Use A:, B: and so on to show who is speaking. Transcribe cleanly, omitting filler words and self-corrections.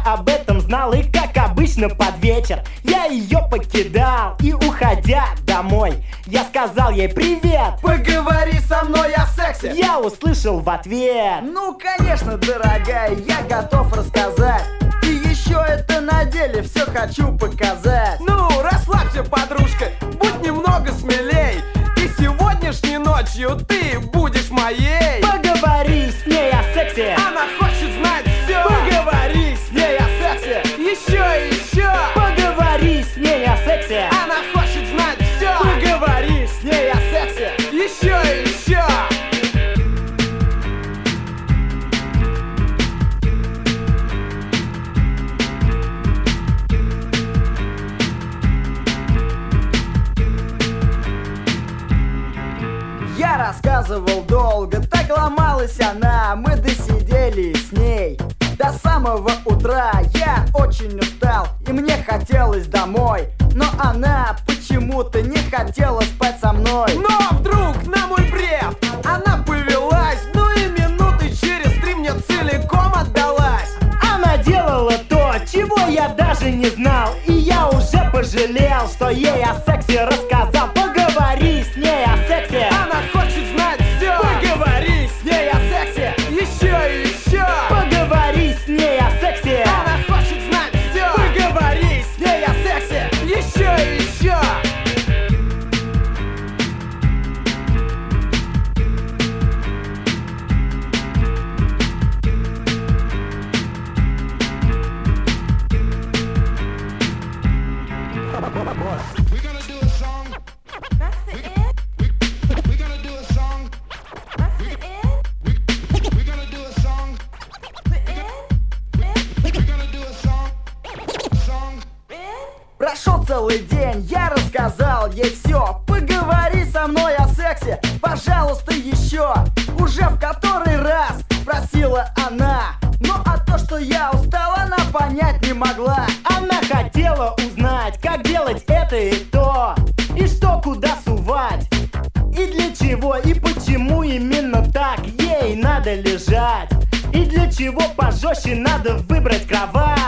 A: об этом знал, и как обычно под вечер я ее покидал. И уходя домой, я сказал ей привет.
B: Поговори со мной о сексе.
A: Я услышал в ответ:
B: ну конечно, дорогая, я готов рассказать. И еще это на деле все хочу показать. Ну, расслабься, подружка, будь немного смелей. И сегодняшней ночью ты будешь моей.
A: Поговори с ней о сексе.
B: Она хочет знать все. Поговори с ней о сексе. Еще и еще.
A: Поговори с ней о сексе.
B: Она хочет знать все. Поговори с ней о сексе. Еще и еще. Я рассказывал долго, так ломалась она. Мы досидели с ней до самого утра. Я очень устал и мне хотелось домой, но она почему-то не хотела спать со мной. Но вдруг на мой бред она повелась. Ну и минуты через 3 мне целиком отдалась.
A: Она делала то, чего я даже не знал, и я уже пожалел, что ей о сексе рассказал. Поговори с ней о сексе.
B: Она хочет знать все. Поговори с ней о сексе. Еще и еще.
A: Поговори с ней о сексе.
B: Она хочет знать все. Поговори с ней о сексе. Еще и еще.
C: We're gonna do a song.
D: That's the end?
C: We're gonna do a song.
D: That's the end?
C: We're gonna do a song.
D: The end?
C: We're gonna do a song. Song.
D: End?
B: Прошел целый день, я рассказал ей все. Поговори со мной о сексе, пожалуйста, еще. Уже в который раз просила она. Ну а то, что я устал, она понять не могла.
A: Она хотела узнать, как делать это и то, и что куда сувать, и для чего, и почему именно так ей надо лежать, и для чего пожестче надо выбрать кровать.